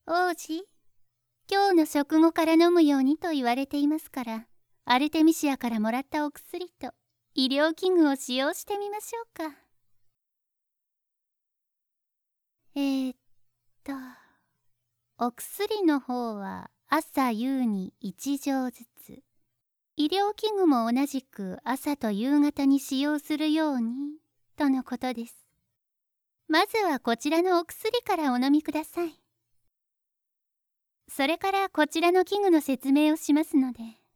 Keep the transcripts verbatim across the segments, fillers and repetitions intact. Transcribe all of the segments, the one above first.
王子、今日の食後から飲むようにと言われていますから、アルテミシアからもらったお薬と医療器具を使用してみましょうか。えー、っとお薬の方は朝夕にいち錠ずつ、医療器具も同じく朝と夕方に使用するようにとのことです。まずはこちらのお薬からお飲みください。それからこちらの器具の説明をしますので。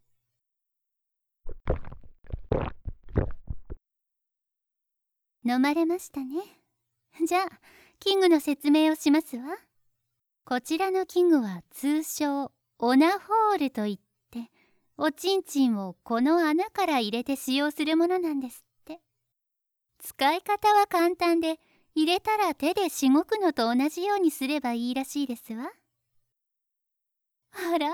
飲まれましたね。じゃあ器具の説明をしますわ。こちらの器具は通称オナホールといって、おちんちんをこの穴から入れて使用するものなんですって。使い方は簡単で、入れたら手でしごくのと同じようにすればいいらしいですわ。あら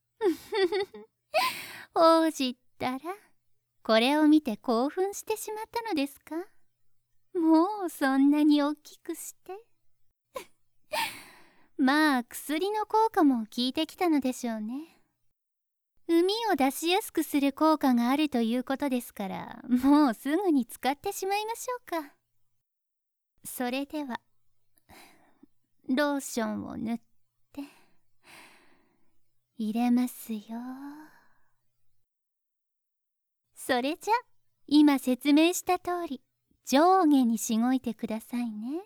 王子ったら、これを見て興奮してしまったのですか？もうそんなに大きくしてまあ薬の効果も効いてきたのでしょうね。膿を出しやすくする効果があるということですから、もうすぐに使ってしまいましょうか。それではローションを塗って入れますよ。それじゃ今説明した通り上下にしごいてくださいね。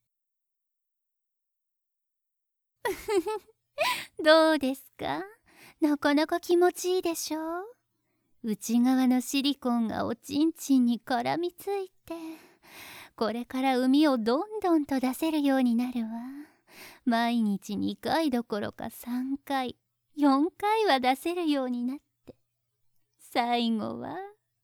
どうですか？なかなか気持ちいいでしょう？内側のシリコンがおちんちんに絡みついて、これから膿をどんどんと出せるようになるわ。毎日にかいどころかさんかい、よんかいは出せるようになって、最後は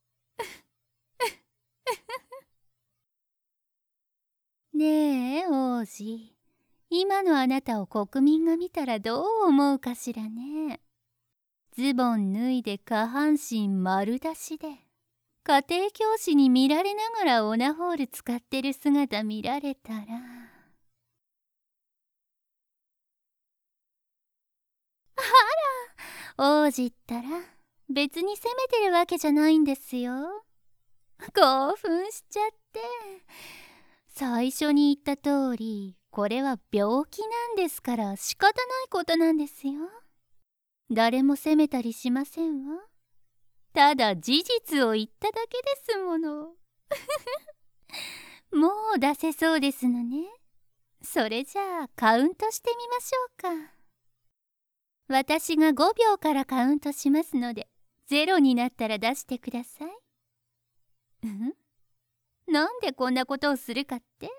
ねえ王子、今のあなたを国民が見たらどう思うかしらね。ズボン脱いで下半身丸出しで、家庭教師に見られながらオナホール使ってる姿見られたら。あら、王子ったら別に責めてるわけじゃないんですよ。興奮しちゃって。最初に言った通り、これは病気なんですから仕方ないことなんですよ。誰も責めたりしませんわ。ただ事実を言っただけですもの。もう出せそうですのね。それじゃあカウントしてみましょうか。私がごびょうからカウントしますので、ゼロになったら出してください。うんなんでこんなことをするかって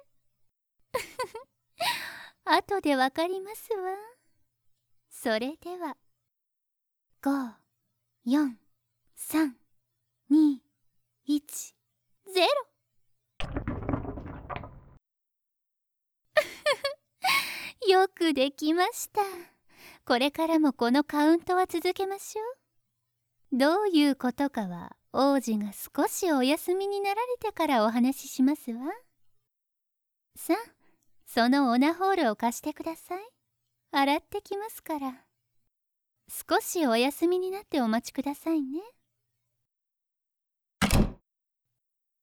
後でわかりますわ。それではご、よん、さん、に、いち、ゼロよくできました。これからもこのカウントは続けましょう。どういうことかは王子が少しお休みになられてからお話ししますわ。さあ、そのオナホールを貸してください。洗ってきますから。少しお休みになってお待ちくださいね。